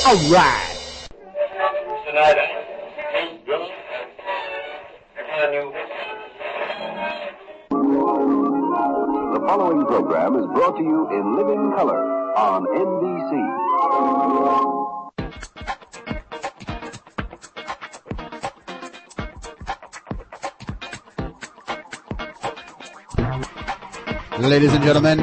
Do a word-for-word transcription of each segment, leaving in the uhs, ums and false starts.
All right. The following program is brought to you in living color on N B C. Ladies and gentlemen,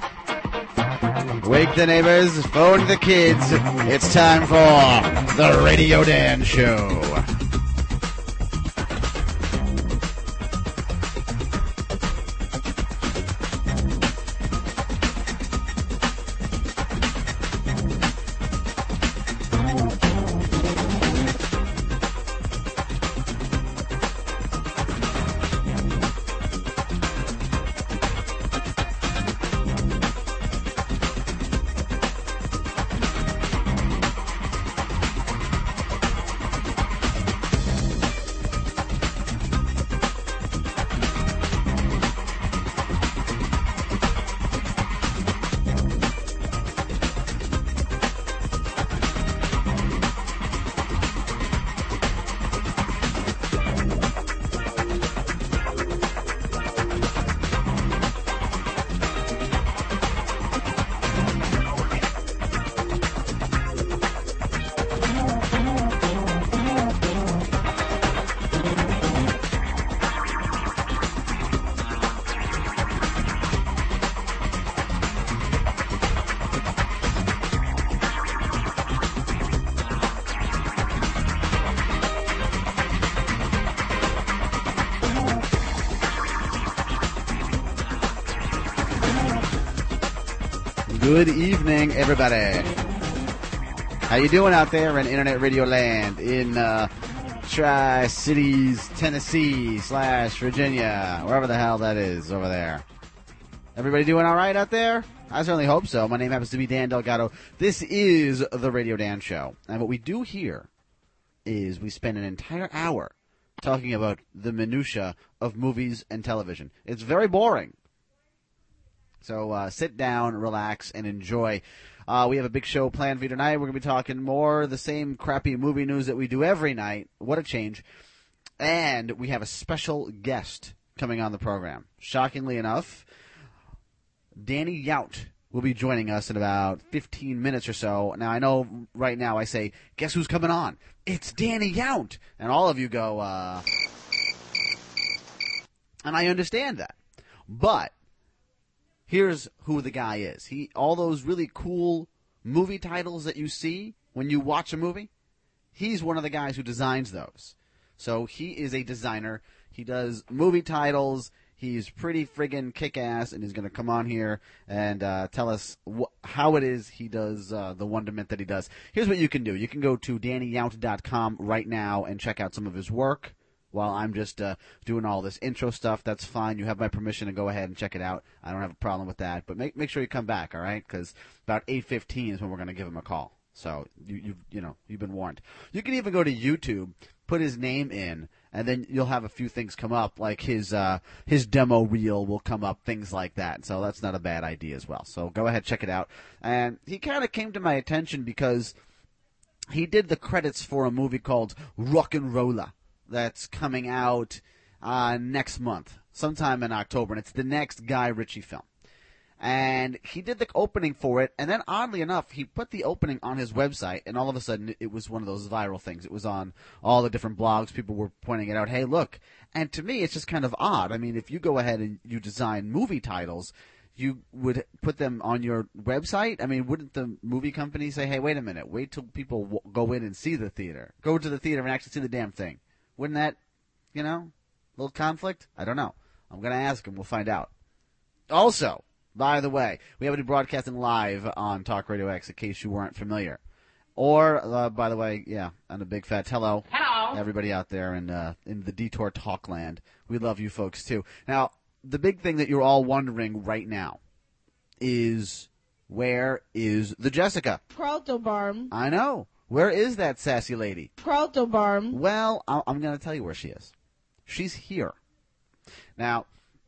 wake the neighbors, phone the kids. It's time for the Radio Dan Show. Good evening, everybody. How you doing out there in Internet Radio Land in uh, Tri-Cities, Tennessee slash Virginia, wherever the hell that is over there? Everybody doing all right out there? I certainly hope so. My name happens to be Dan Delgado. This is the Radio Dan Show. And what we do here is we spend an entire hour talking about the minutia of movies and television. It's very boring. So uh, sit down, relax, and enjoy. Uh, we have a big show planned for you tonight. We're going to be talking more the same crappy movie news that we do every night. What a change. And we have a special guest coming on the program. Shockingly enough, Danny Yount will be joining us in about fifteen minutes or so. Now, I know right now I say, guess who's coming on? It's Danny Yount. And all of you go, uh... and I understand that. But here's who the guy is. He all those really cool movie titles that you see when you watch a movie, he's one of the guys who designs those. So he is a designer. He does movie titles. He's pretty friggin' kick-ass, and he's going to come on here and uh, tell us wh- how it is he does uh, the wonderment that he does. Here's what you can do. You can go to danny yount dot com right now and check out some of his work. While I'm just uh, doing all this intro stuff, that's fine. You have my permission to go ahead and check it out. I don't have a problem with that. But make make sure you come back, all right? Because about eight fifteen is when we're going to give him a call. So you you you know you've been warned. You can even go to YouTube, put his name in, and then you'll have a few things come up, like his uh, his demo reel will come up, things like that. So that's not a bad idea as well. So go ahead, check it out. And he kind of came to my attention because he did the credits for a movie called Rock and Rolla that's coming out uh, next month, sometime in October, and it's the next Guy Ritchie film. And he did the opening for it, and then oddly enough, he put the opening on his website, and all of a sudden it was one of those viral things. It was on all the different blogs. People were pointing it out. Hey, look. And to me, it's just kind of odd. I mean, if you go ahead and you design movie titles, you would put them on your website? I mean, wouldn't the movie company say, hey, wait a minute, wait till people w- go in and see the theater. Go to the theater and actually see the damn thing. Wouldn't that, you know, a little conflict? I don't know. I'm going to ask him. We'll find out. Also, by the way, we have a new broadcasting live on Talk Radio X in case you weren't familiar. Or, uh, by the way, yeah, on a big fat hello. Hello. Everybody out there in, uh, in the Detour Talk land. We love you folks, too. Now, the big thing that you're all wondering right now is, where is the Jessica? Krautobarm. I know. Where is that sassy lady? Krautobarm. Well, I'm going to tell you where she is. She's here. Now,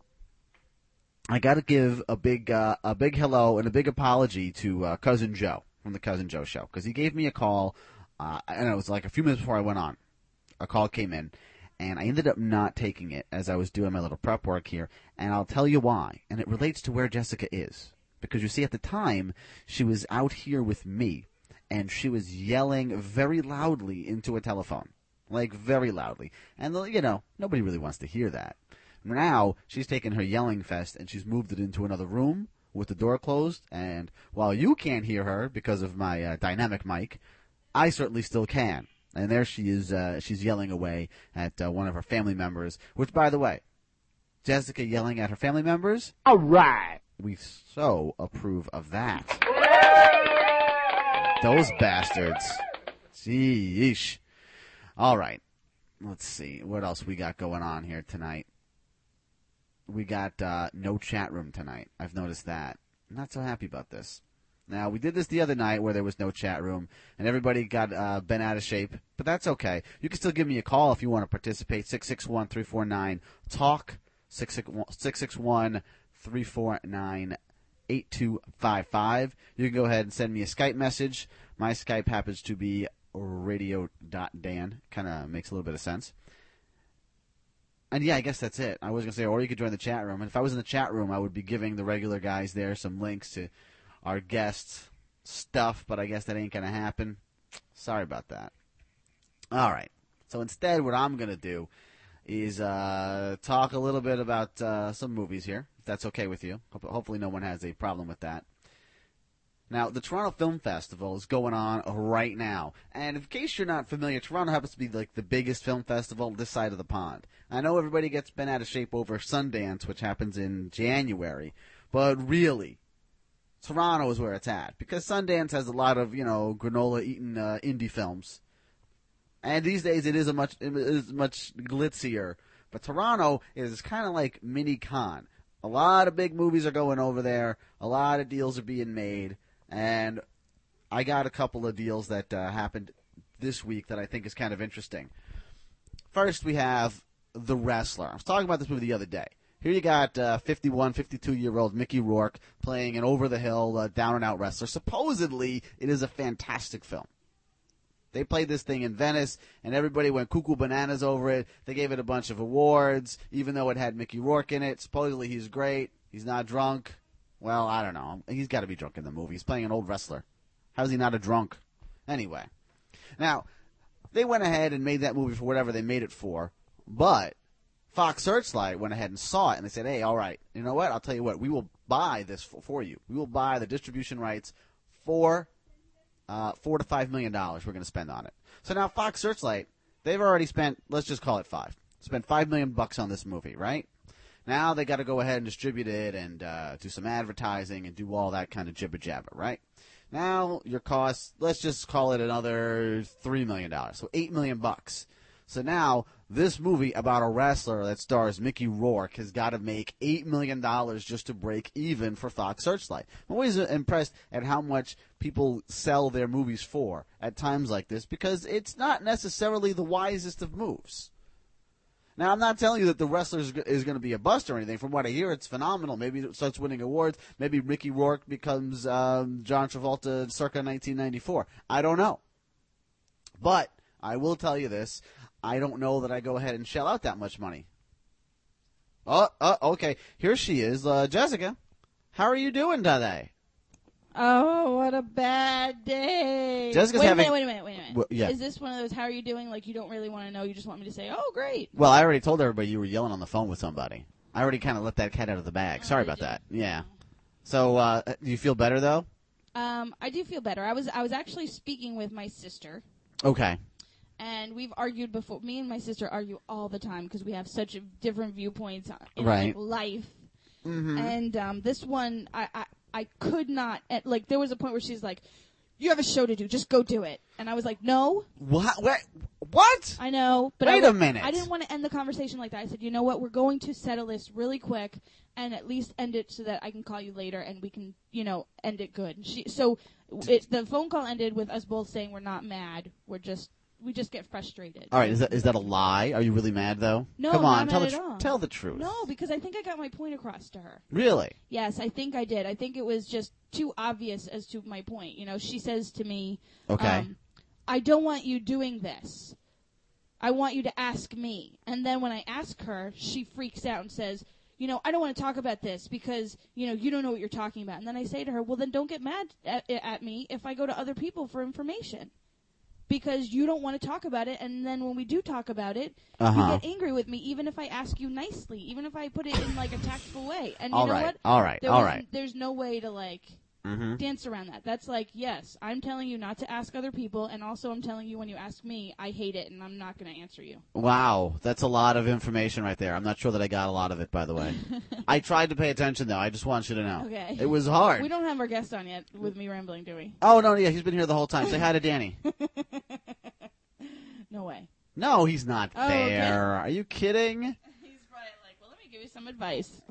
I got to give a big uh, a big hello and a big apology to uh, Cousin Joe. from the Cousin Joe Show because he gave me a call, uh, and it was like a few minutes before I went on. A call came in, and I ended up not taking it as I was doing my little prep work here, and I'll tell you why. And it relates to where Jessica is. Because you see, at the time, she was out here with me, and she was yelling very loudly into a telephone. Like, very loudly. And, you know, nobody really wants to hear that. Now, she's taken her yelling fest, and she's moved it into another room with the door closed, and while you can't hear her because of my uh, dynamic mic, I certainly still can. And there she is, uh, she's yelling away at uh, one of her family members, which, by the way, Jessica yelling at her family members? All right. We so approve of that. Those bastards. Sheesh. All right. Let's see. What else we got going on here tonight? We got uh, no chat room tonight. I've noticed that. I'm not so happy about this. Now, we did this the other night where there was no chat room, and everybody got uh, bent out of shape, but that's okay. You can still give me a call if you want to participate. six six one, three four nine, talk, six six one, three four nine, eight two five five. You can go ahead and send me a Skype message. My Skype happens to be radio dot dan. Kind of makes a little bit of sense. And yeah, I guess that's it. I was going to say, or you could join the chat room. And if I was in the chat room, I would be giving the regular guys there some links to our guests' stuff, but I guess that ain't going to happen. Sorry about that. All right. So instead, what I'm going to do is uh, talk a little bit about uh, some movies here, if that's okay with you. Hopefully no one has a problem with that. Now, the Toronto Film Festival is going on right now. And in case you're not familiar, Toronto happens to be like the biggest film festival this side of the pond. I know everybody gets bent out of shape over Sundance, which happens in January. But really, Toronto is where it's at. Because Sundance has a lot of, you know, granola-eating uh, indie films. And these days it is a much, it is much glitzier. But Toronto is kind of like mini Cannes. A lot of big movies are going over there. A lot of deals are being made. And I got a couple of deals that uh, happened this week that I think is kind of interesting. First, we have The Wrestler. I was talking about this movie the other day. Here you got uh, fifty-one, fifty-two-year-old Mickey Rourke playing an over-the-hill, uh, down-and-out wrestler. Supposedly, it is a fantastic film. They played this thing in Venice, and everybody went cuckoo bananas over it. They gave it a bunch of awards, even though it had Mickey Rourke in it. Supposedly, he's great. He's not drunk. Well, I don't know. He's got to be drunk in the movie. He's playing an old wrestler. How is he not a drunk? Anyway. Now, they went ahead and made that movie for whatever they made it for, but Fox Searchlight went ahead and saw it, and they said, hey, all right, you know what? I'll tell you what. We will buy this for, for you. We will buy the distribution rights for uh, four to five million dollars we're going to spend on it. So now Fox Searchlight, they've already spent, let's just call it five, spent five million bucks on this movie, right? Now they got to go ahead and distribute it and uh, do some advertising and do all that kind of jibber jabber, right? Now your cost, let's just call it another three million dollars, so eight million bucks. So now this movie about a wrestler that stars Mickey Rourke has got to make eight million dollars just to break even for Fox Searchlight. I'm always impressed at how much people sell their movies for at times like this because it's not necessarily the wisest of moves. Now, I'm not telling you that The Wrestler is going to be a bust or anything. From what I hear, it's phenomenal. Maybe it starts winning awards. Maybe Mickey Rourke becomes um, John Travolta circa nineteen ninety-four. I don't know. But I will tell you this. I don't know that I go ahead and shell out that much money. Oh, oh okay. Here she is. Uh, Jessica, how are you doing today? Oh, what a bad day. Jessica's wait having... a minute, wait a minute, wait a minute. Well, yeah. Is this one of those, how are you doing, like you don't really want to know, you just want me to say, oh, great. Well, I already told everybody you were yelling on the phone with somebody. I already kind of let that cat out of the bag. Oh, Sorry did about you? that. Yeah. So, uh, do you feel better, though? Um, I do feel better. I was I was actually speaking with my sister. Okay. And we've argued before. Me and my sister argue all the time because we have such different viewpoints in Right. like, life. Mm-hmm. And um, this one, I, I I could not. Like, there was a point where she's like, "You have a show to do. Just go do it." And I was like, "No." What? What? What? I know, but Wait I, a minute. I didn't want to end the conversation like that. I said, "You know what? We're going to settle this really quick, and at least end it so that I can call you later, and we can, you know, end it good." She, so it, the phone call ended with us both saying we're not mad. We're just we just get frustrated. All right, is that is that a lie? Are you really mad though? No, Come I'm on, not tell mad the at tr- all. tell the truth. No, because I think I got my point across to her. Really? Yes, I think I did. I think it was just too obvious as to my point. You know, she says to me, Okay. um, I don't want you doing this. I want you to ask me. And then when I ask her, she freaks out and says, you know, I don't want to talk about this because, you know, you don't know what you're talking about. And then I say to her, well, then don't get mad at, at me if I go to other people for information. Because you don't want to talk about it, and then when we do talk about it, Uh-huh. you get angry with me, even if I ask you nicely, even if I put it in, like, a tactful way. And you All know right, what? all right, There all was- right. There's no way to, like, Mm-hmm. dance around that. That's like, yes, I'm telling you not to ask other people, and also I'm telling you when you ask me, I hate it, and I'm not going to answer you. Wow, that's a lot of information right there. I'm not sure that I got a lot of it, by the way. I tried to pay attention, though. I just want you to know. Okay. It was hard. We don't have our guest on yet with me rambling, do we? Oh, no, yeah, he's been here the whole time. Say hi to Danny. No way. No, he's not Oh, okay. there. Are you kidding? He's probably like, well, let me give you some advice.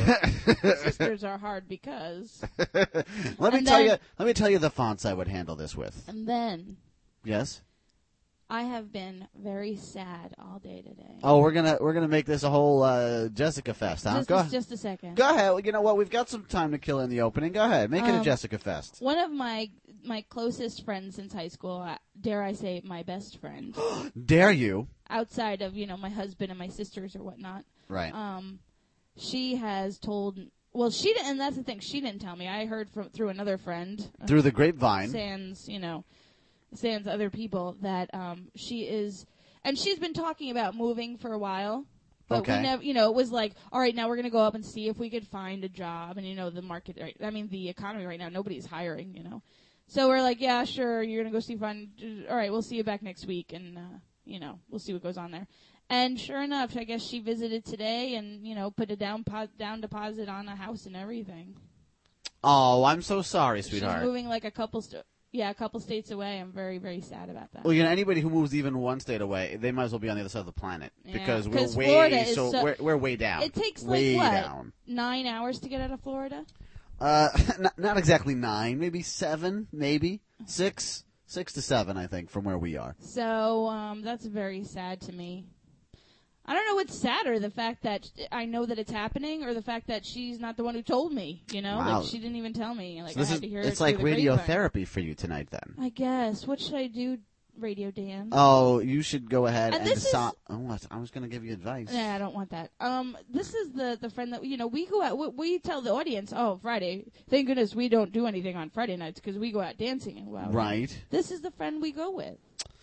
Sisters are hard because... let me And tell then- you. Let me tell you the fonts I would handle this with. And then... Yes. I have been very sad all day today. Oh, we're gonna we're gonna make this a whole uh, Jessica Fest, huh? Just, Go, just, just a second. go ahead. You know what? We've got some time to kill in the opening. Go ahead. Make it a Um, Jessica Fest. One of my my closest friends since high school, uh, dare I say, my best friend, Dare you? outside of you know my husband and my sisters or whatnot. Right. Um, she has told. Well, she didn't. And that's the thing. She didn't tell me. I heard from through another friend. uh, Through the grapevine. Sans, you know, sans other people that um she is, and she's been talking about moving for a while. But Okay. we never, you know, it was like, all right, now we're going to go up and see if we could find a job. And, you know, the market, right, I mean, the economy right now, nobody's hiring, you know. So we're like, yeah, sure, you're going to go see find, all right, we'll see you back next week. And, uh, you know, we'll see what goes on there. And sure enough, I guess she visited today and, you know, put a down po- down deposit on a house and everything. Oh, I'm so sorry, sweetheart. She's moving like a couple, st- yeah, a couple states away. I'm very, very sad about that. Well, you know, anybody who moves even one state away, they might as well be on the other side of the planet Yeah, because we're 'cause way Florida is so, so- we're, we're way down. It takes way like what down. nine hours to get out of Florida. Uh, not, not exactly nine, maybe seven, maybe six, six to seven, I think, from where we are. So um, that's very sad to me. I don't know what's sadder, the fact that I know that it's happening, or the fact that she's not the one who told me. You know, Wow. like she didn't even tell me. Like So this I had is to hear it's it like through the grapevine. radiotherapy for you tonight, then. I guess. What should I do, Radio Dan? Oh, you should go ahead And and, this is- decide. Oh, what? I was going to give you advice. Nah, I don't want that. Um, this is the the friend that you know we go out. We, we tell the audience, oh, Friday. Thank goodness we don't do anything on Friday nights because we go out dancing and well. Right. This is the friend we go with.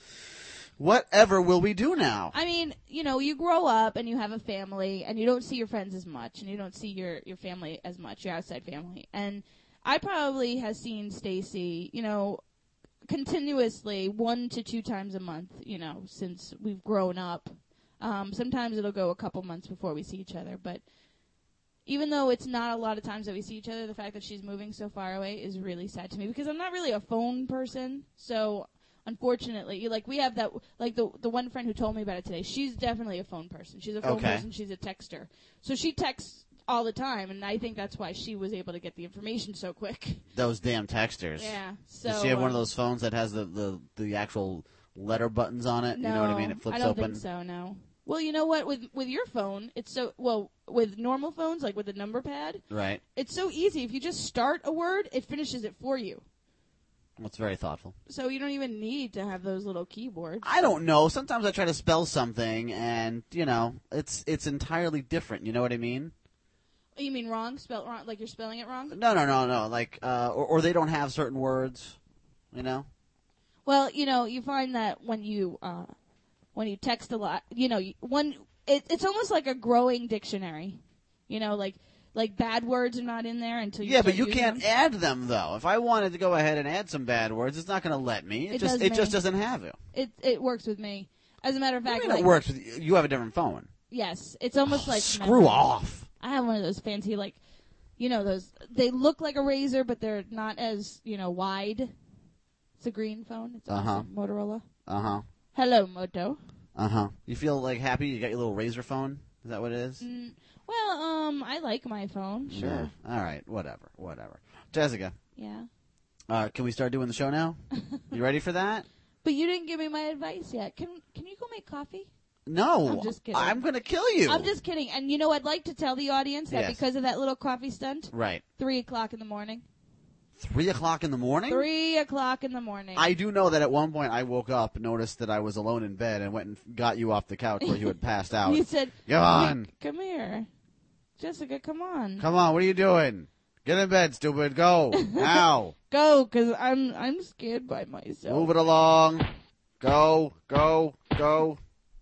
Whatever will we do now? I mean, you know, you grow up and you have a family and you don't see your friends as much and you don't see your, your family as much, your outside family. And I probably have seen Stacy, you know, continuously one to two times a month, you know, since we've grown up. Um, sometimes it'll go a couple months before we see each other, but even though it's not a lot of times that we see each other, the fact that she's moving so far away is really sad to me because I'm not really a phone person, so unfortunately, like we have that, like the the one friend who told me about it today, she's definitely a phone person. She's a phone Okay. person. She's a texter. So she texts all the time, and I think that's why she was able to get the information so quick. Those damn texters. Yeah. So Does she have one of um, those phones that has the, the, the actual letter buttons on it? No, You know what I mean? It flips I don't open. think so. No. Well, you know what? With with your phone, it's so well with normal phones, like with the number pad, Right. it's so easy. If you just start a word, it finishes it for you. That's very thoughtful. So you don't even need to have those little keyboards. I don't know. Sometimes I try to spell something, and you know, it's it's entirely different. You know what I mean? You mean wrong? Spelled wrong? Like you're spelling it wrong? No, no, no, no. Like, uh, or, or they don't have certain words. You know? Well, you know, you find that when you uh, when you text a lot, you know, you- one it, it's almost like a growing dictionary. You know, like like bad words are not in there until you Yeah, but start you using can't them. add them though. If I wanted to go ahead and add some bad words, it's not going to let me. It, It just does it me. just doesn't have it. It it works with me. As a matter of I fact, mean, like it works with you. You have a different phone. yes, it's almost like Screw off. I have one of those fancy, like, you know, those, they look like a razor, but they're not as, you know, wide. It's a green phone. It's Uh-huh. awesome. Motorola. Uh huh. Hello, Moto. Uh huh. You feel like happy? You got your little razor phone? Is that what it is? Mm, well, um, I like my phone, sure. Yeah. All right. Whatever. Whatever. Jessica, Yeah. uh, can we start doing the show now? You ready for that? But you didn't give me my advice yet. Can Can you go make coffee? No, I'm just kidding. I'm going to kill you. I'm just kidding. And you know, I'd like to tell the audience that Yes. because of that little coffee stunt, Right. three o'clock in the morning. Three o'clock in the morning? Three o'clock in the morning. I do know that at one point I woke up, noticed that I was alone in bed, and went and got you off the couch where you had passed out. You said, Come on. "Nick, come here. Jessica, come on. Come on, what are you doing? Get in bed, stupid. Go. Now. Go, because I'm, I'm scared by myself. Move it along. Go, go, go.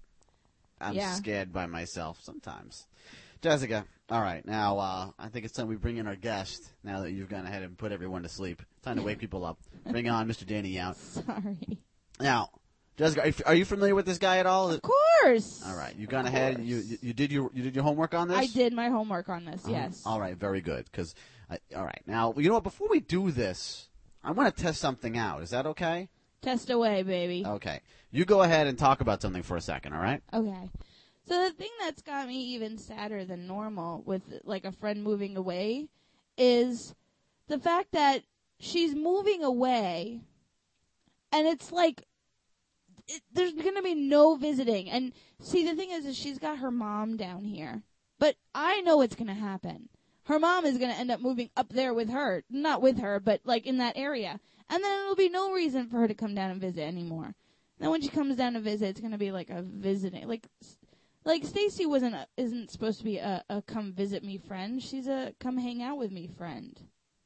I'm Yeah. scared by myself sometimes. Jessica, all right. Now, uh, I think it's time we bring in our guest, now that you've gone ahead and put everyone to sleep. Time to wake people up. Bring on Mister Danny Yount. Sorry. Now, Jessica, are you, are you familiar with this guy at all? Of course. All right, you've gone ahead. You, you you did your you did your homework on this. I did my homework on this, Uh, yes. All right, very good. Because, all right, now you know what? Before we do this, I want to test something out. Is that okay? Test away, baby. Okay. You go ahead and talk about something for a second. All right. Okay. So the thing that's got me even sadder than normal with like a friend moving away is the fact that she's moving away and it's like it, there's going to be no visiting. And see, the thing is, is she's got her mom down here. But I know what's going to happen. Her mom is going to end up moving up there with her. Not with her, but like in that area. And then there'll be no reason for her to come down and visit anymore. Then when she comes down to visit, it's going to be like a visiting. Like, like Stacy wasn't a, isn't supposed to be a, a come visit me friend. She's a come hang out with me friend.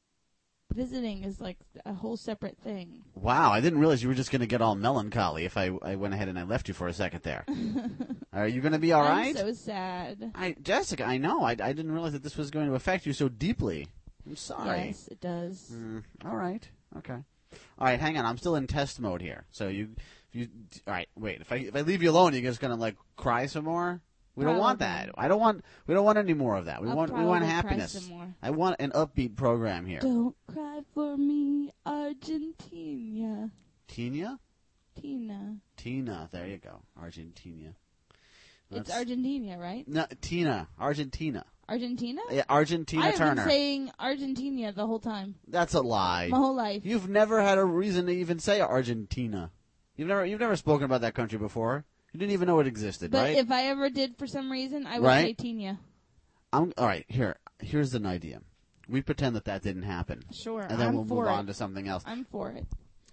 Visiting is like a whole separate thing. Wow, I didn't realize you were just going to get all melancholy if I, I went ahead and I left you for a second there. Are you going to be all I'm right? so sad. I, Jessica, I know. I, I didn't realize that this was going to affect you so deeply. I'm sorry. Yes, it does. Mm, all right. Okay. All right, hang on. I'm still in test mode here. So you, you. All right, wait. If I if I leave you alone, you're just gonna like cry some more. We don't want that. Probably. I don't want. We don't want any more of that. We I'll want. We want probably cry happiness. some more. I want an upbeat program here. Don't cry for me, Argentina. Tina. Tina. Tina. There you go. Argentina. It's That's- Argentina, right? No, Tina. Argentina. Argentina? Yeah, Argentina I've Turner. been saying Argentina the whole time. That's a lie. My whole life. You've never had a reason to even say Argentina. You've never. You've never spoken about that country before. You didn't even know it existed, But right? if I ever did for some reason, I would Right. say Tina. I'm, all right, here. Here's an idea. We pretend that that didn't happen. Sure, And then I'm we'll for move it. on to something else. I'm for it.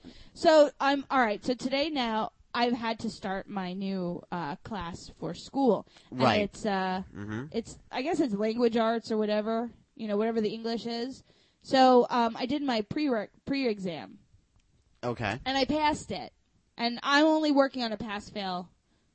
So I'm all right. So today now I've had to start my new uh, class for school. And Right. It's uh, Mm-hmm. it's I guess it's language arts or whatever, you know, whatever the English is. So um, I did my pre pre exam Okay. and I passed it. And I'm only working on a pass fail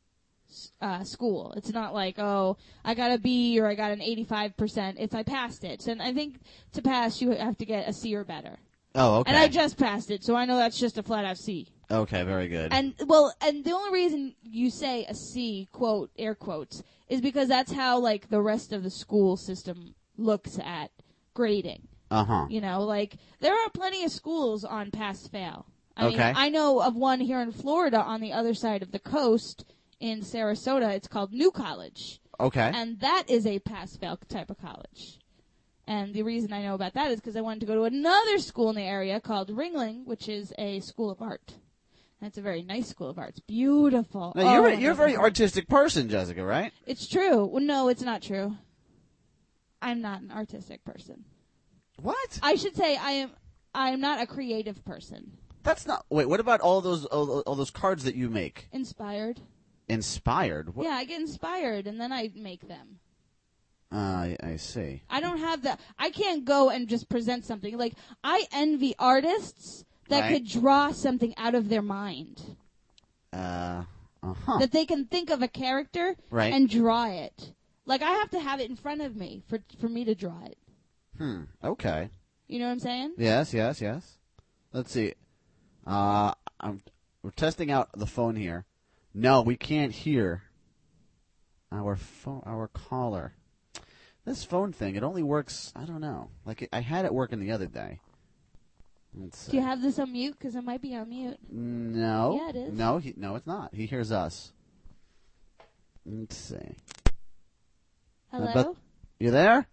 uh, school. It's not like, oh, I got a B or I got an eighty-five percent. It's I passed it. And I think to pass you have to get a C or better. Oh, okay. And I just passed it, so I know that's just a flat out C. okay, very good. And well, and the only reason you say a C, quote, air quotes, is because that's how like the rest of the school system looks at grading. Uh-huh. You know, like there are plenty of schools on pass fail. I Okay. mean, I know of one here in Florida on the other side of the coast in Sarasota. It's called New College. Okay. And that is a pass fail type of college. And the reason I know about that is because I wanted to go to another school in the area called Ringling, which is a school of art. And it's a very nice school of art. It's beautiful. Now, you're, Oh, a, you're a very artistic person, Jessica, right? It's true. Well, no, it's not true. I'm not an artistic person. What? I should say I am. I am not a creative person. That's not. Wait, what about all those all, all those cards that you make? Inspired. Inspired? What? Yeah, I get inspired and then I make them. Uh, I, I see. I don't have the. I can't go and just present something. Like I envy artists that Right. could draw something out of their mind. Uh, uh-huh. That they can think of a character Right. and draw it. Like I have to have it in front of me for for me to draw it. Hmm. Okay. You know what I'm saying? Yes, yes, yes. Let's see. Uh, I'm, we're testing out the phone here. No, we can't hear our phone, our caller. This phone thing, it only works, I don't know. Like, it, I had it working the other day. Let's see. Do you have this on mute? Because it might be on mute. No. Yeah, it is. No, he, no, it's not. He hears us. Let's see. Hello? but- You there?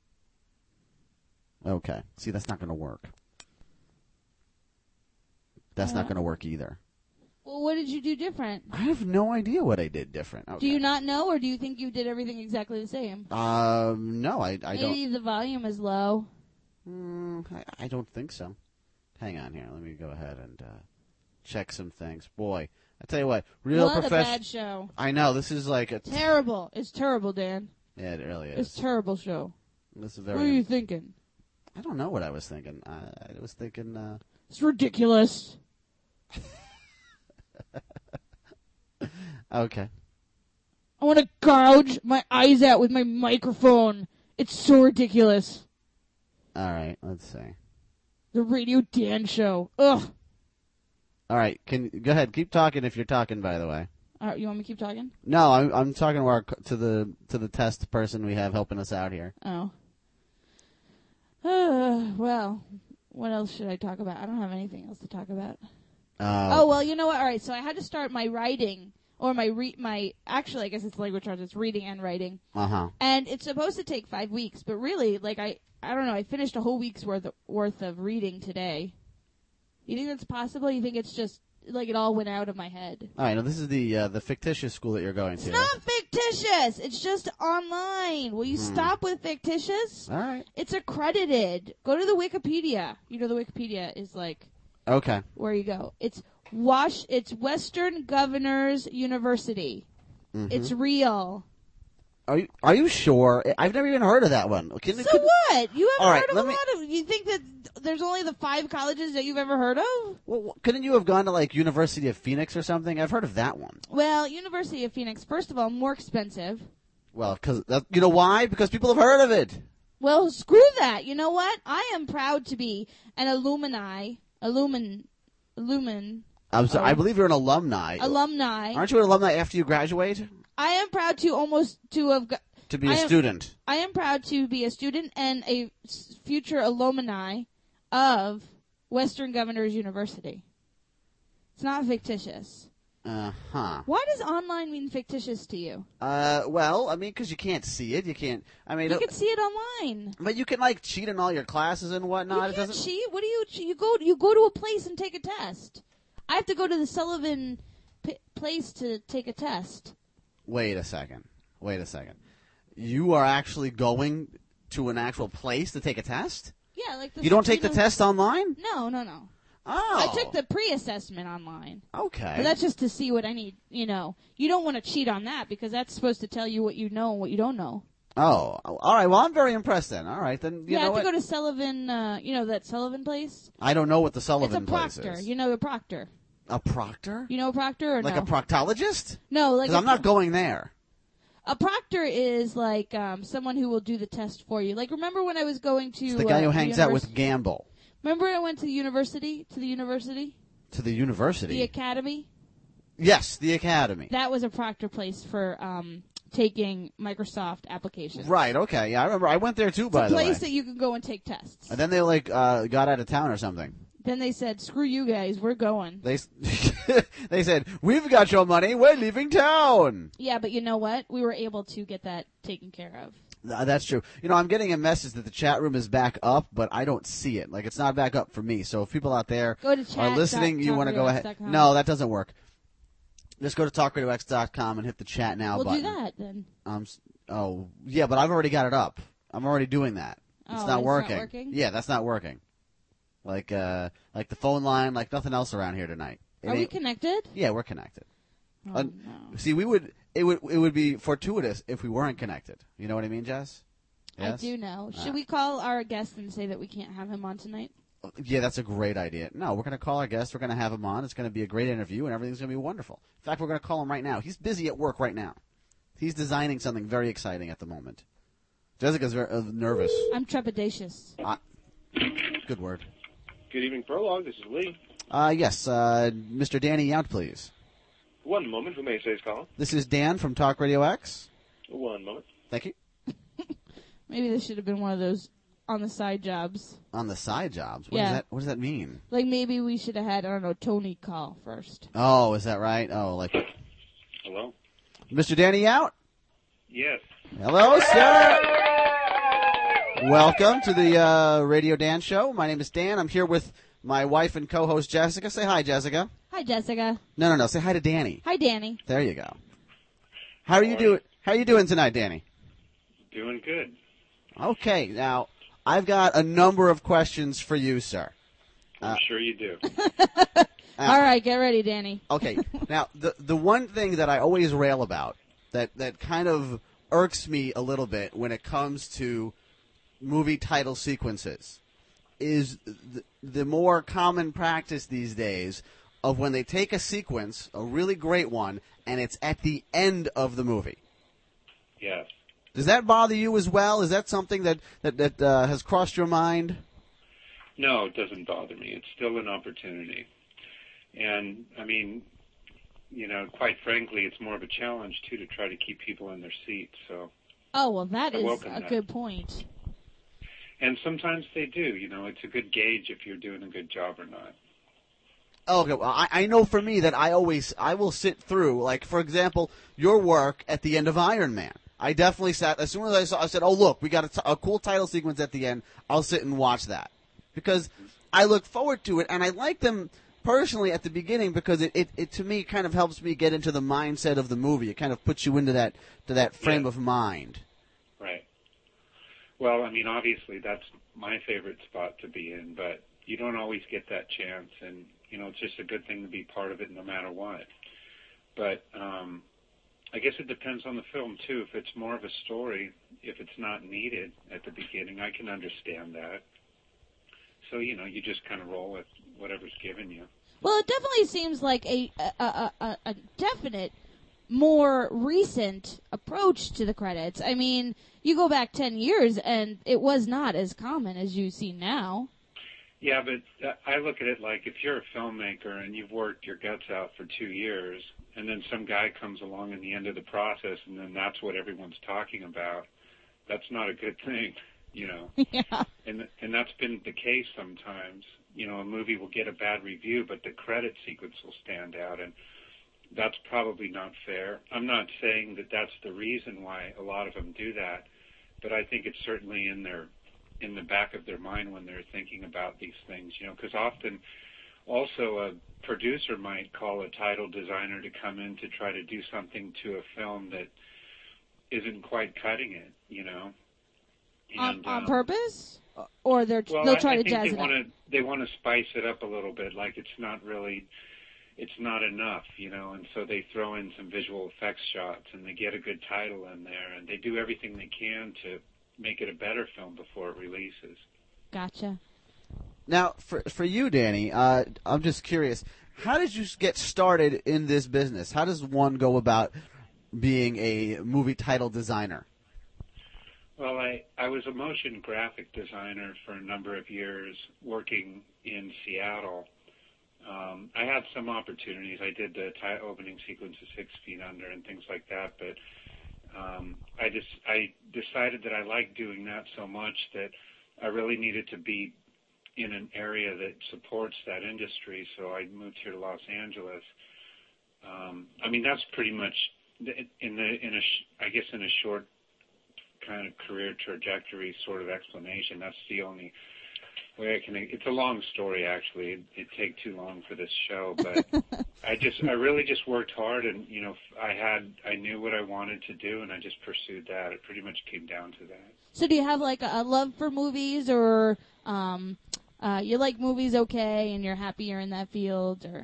Okay. See, that's not going to work. That's not Uh, going to work either. Well, what did you do different? I have no idea what I did different. Okay. Do you not know, or do you think you did everything exactly the same? Um, no, I, I don't. Maybe the volume is low. Mm, I, I don't think so. Hang on here. Let me go ahead and uh, check some things. Boy, I tell you what, real What a professional. bad show. I know this is like a Terrible. It's terrible, Dan. Yeah, it really is. It's a terrible show. This is very. What are you thinking? I don't know what I was thinking. I, I was thinking. Uh... It's ridiculous. Okay. I want to gouge my eyes out with my microphone. It's so ridiculous. All right, let's see. The Radio Dan Show. Ugh. All right, can go ahead. Keep talking if you're talking. By the way. All right, you want me to keep talking? No, I'm I'm talking to our to the to the test person we have helping us out here. Oh. Uh, well, what else should I talk about? I don't have anything else to talk about. Uh, oh well, you know what? All right, so I had to start my writing. Or my re- my actually, I guess it's language arts. It's reading and writing, Uh huh. and it's supposed to take five weeks. But really, like I, I don't know. I finished a whole week's worth of, worth of reading today. You think that's possible? You think it's just like it all went out of my head? All right. Now this is the uh, the fictitious school that you're going It's to. not fictitious. It's just online. Will you Hmm. stop with fictitious? All right. It's accredited. Go to the Wikipedia. You know the Wikipedia is like Okay. where you go. It's Wash. It's Western Governors University. Mm-hmm. It's real. Are you Are you sure? I've never even heard of that one. Can, So could- what? You haven't All right, heard of let a me- lot of. You think that there's only the five colleges that you've ever heard of? Well, couldn't you have gone to like University of Phoenix or something? I've heard of that one. Well, University of Phoenix, first of all, more expensive. Well, because you know why? Because people have heard of it. Well, screw that. You know what? I am proud to be an alumni, illumin, illumin, I'm so, Oh. I believe you're an alumni. alumni. Aren't you an alumni after you graduate? I am proud to almost to have. Got, To be a I am- student. I am proud to be a student and a s- future alumni of Western Governors University. It's not fictitious. Uh huh. Why does online mean fictitious to you? Uh, well, I mean, because you can't see it. You can't. I mean, You it- can see it online. but you can like cheat in all your classes and whatnot. you It can't doesn't. cheat. What do you cheat? You go. You go to a place and take a test. I have to go to the Sullivan p- place to take a test. Wait a second. Wait a second. You are actually going to an actual place to take a test? Yeah, like the You don't take the know- test online? No, no, no. Oh. I took the pre-assessment online. Okay. But that's just to see what I need. You know, you don't want to cheat on that because that's supposed to tell you what you know and what you don't know. Oh, all right. Well, I'm very impressed then. All right, then you yeah, I know have what? to go to Sullivan. Uh, you know that Sullivan place? I don't know what the It's Sullivan a place proctor. is. You know a proctor. A proctor? You know a proctor or Like no? a proctologist? no, like Because a I'm not pro- going there. A proctor is like um, someone who will do the test for you. Like, remember when I was going to It's the guy uh, who hangs out with univers- Gamble. Remember I went to the university, to the university, To the university? the academy. Yes, the academy. That was a proctor place for um, taking Microsoft applications. Right, okay. Yeah, I remember. I went there too, It's by a the way. place that you can go and take tests. And then they, like, uh, got out of town or something. Then they said, "Screw you guys, we're going." They s- they said, "We've got your money. We're leaving town." Yeah, but you know what? We were able to get that taken care of. Uh, that's true. You know, I'm getting a message that the chat room is back up, but I don't see it. Like, it's not back up for me. So if people out there Go to are chat listening, dot you want to go talk radio ahead. x dot com. No, that doesn't work. Just go to talk radio x dot com and hit the chat now We'll button. do that then. Um, s- oh, yeah, but I've already got it up. I'm already doing that. It's Oh, not it's not working. working? Yeah, that's not working. Like, uh, like the phone line, like nothing else around here tonight. It Are we ain't- connected? Yeah, we're connected. Oh, Uh, no. See, we would it would it would be fortuitous if we weren't connected. You know what I mean, Jess? I Yes? do know. Should Ah. we call our guest and say that we can't have him on tonight? Yeah, that's a great idea. No, we're going to call our guest. We're going to have him on. It's going to be a great interview, and everything's going to be wonderful. In fact, we're going to call him right now. He's busy at work right now. He's designing something very exciting at the moment. Jessica's very uh, nervous. I'm trepidatious. Good word. Good evening, Prologue. This is Lee. Uh, yes, uh, Mister Danny Yount, please. One moment. Who may say is calling? This is Dan from Talk Radio X. One moment. Thank you. Maybe this should have been one of those on the side jobs. On the side jobs. What Yeah. does that What does that mean? Like maybe we should have had, I don't know, Tony call first. Oh, is that right? Oh, like Hello? Mister Danny Yount. Yes. Hello, sir. Welcome to the uh, Radio Dan Show. My name is Dan. I'm here with my wife and co-host Jessica. Say hi, Jessica. Hi, Jessica. No, no, no. Say hi to Danny. Hi, Danny. There you go. How are you doing? How are you doing tonight, Danny? Doing good. Okay, now I've got a number of questions for you, sir. I'm Uh, sure you do. All right, get ready, Danny. Okay, now the the one thing that I always rail about that that kind of irks me a little bit when it comes to movie title sequences is the, the more common practice these days of when they take a sequence, a really great one, and it's at the end of the movie. Yes. Does that bother you as well? Is that something that that, that uh, has crossed your mind? No, it doesn't bother me. It's still an opportunity. And, I mean, you know, quite frankly, it's more of a challenge, too, to try to keep people in their seats. So, Oh, well, that I is welcome a that. good point. and sometimes they do. You know, it's a good gauge if you're doing a good job or not. Okay, well, I, I know for me that I always I will sit through, like, for example, your work at the end of Iron Man. I definitely sat, as soon as I saw, I said, oh, look, we got a, t- a cool title sequence at the end. I'll sit and watch that. Because I look forward to it, and I like them personally at the beginning because it, it, it to me, kind of helps me get into the mindset of the movie. It kind of puts you into that to that frame Yeah. of mind. Right. Well, I mean, obviously, that's my favorite spot to be in, but you don't always get that chance, and, you know, it's just a good thing to be part of it no matter what. But um, I guess it depends on the film, too. If it's more of a story, if it's not needed at the beginning, I can understand that. So, you know, you just kind of roll with whatever's given you. Well, it definitely seems like a a, a, a, a definite, more recent approach to the credits. I mean, you go back ten years, and it was not as common as you see now. Yeah, but uh, I look at it like if you're a filmmaker and you've worked your guts out for two years, and then some guy comes along in the end of the process, and then that's what everyone's talking about, that's not a good thing, you know. Yeah. And and that's been the case sometimes. You know, a movie will get a bad review, but the credit sequence will stand out, and that's probably not fair. I'm not saying that that's the reason why a lot of them do that, but I think it's certainly in their in the back of their mind when they're thinking about these things. You know, because often also a producer might call a title designer to come in to try to do something to a film that isn't quite cutting it. You know. On, And, on um, purpose? Or they're, Well, they'll I, try I to think jazz they it want up? to they want to spice it up a little bit. Like it's not really, it's not enough, you know. And so they throw in some visual effects shots, and they get a good title in there, and they do everything they can to make it a better film before it releases. Gotcha. Now, for for you, Danny, uh, I'm just curious. How did you get started in this business? How does one go about being a movie title designer? Well, I, I was a motion graphic designer for a number of years working in Seattle. Um, I had some opportunities. I did the ti- opening sequence of Six Feet Under and things like that, but um, I just I decided that I liked doing that so much that I really needed to be in an area that supports that industry, so I moved here to Los Angeles. Um, I mean, that's pretty much in the in a sh- I guess in a short kind of career trajectory sort of explanation. That's the only way I can. It's a long story, actually. It'd, it'd take too long for this show, but I just, I really just worked hard, and you know, I had, I knew what I wanted to do, and I just pursued that. It pretty much came down to that. So do you have like a, a love for movies, or um, uh, you like movies okay, and you're happy you're in that field, or?